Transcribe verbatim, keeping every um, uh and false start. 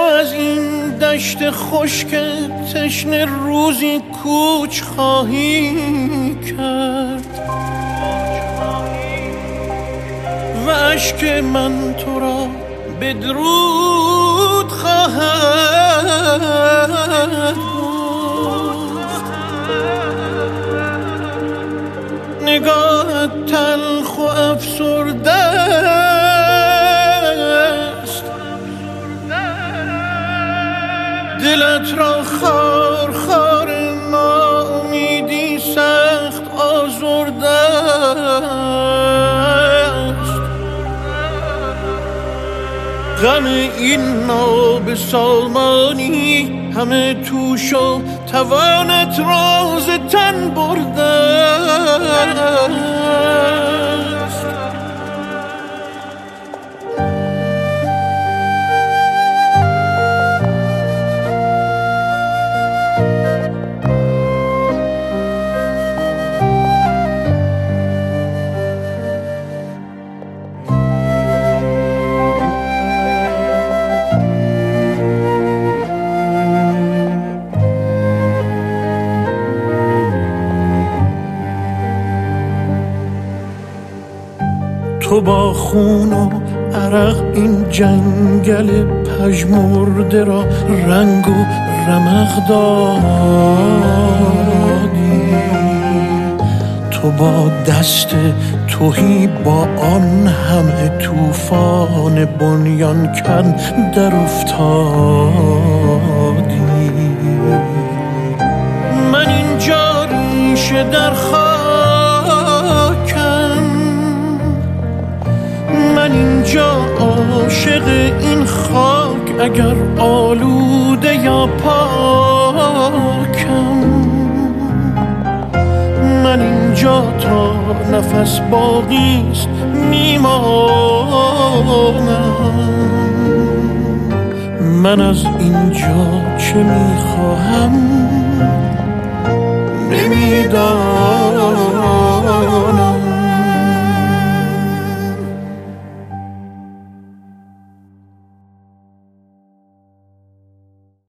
از این دشت خشک تشنه روزی کوچ خواهی کرد و اشک من تو را به درود خواهد برد. نگاهت تلخ و افسرده است، دلت را خار خار ناامیدی سخت آزرده است. غم این ناب سامانی همه توش و توانت راز تن برده است. تو با خون و عرق این جنگل پژمرده را رنگ و رمق دادی. تو با دست تهی با آن همه طوفان بنیان کن در افتادی. من اینجا ریشه در من اینجا عاشق این خاک، اگر آلوده یا پاکم. من اینجا تا نفس باقیست میمانم. من از اینجا چه میخواهم نمیدانم.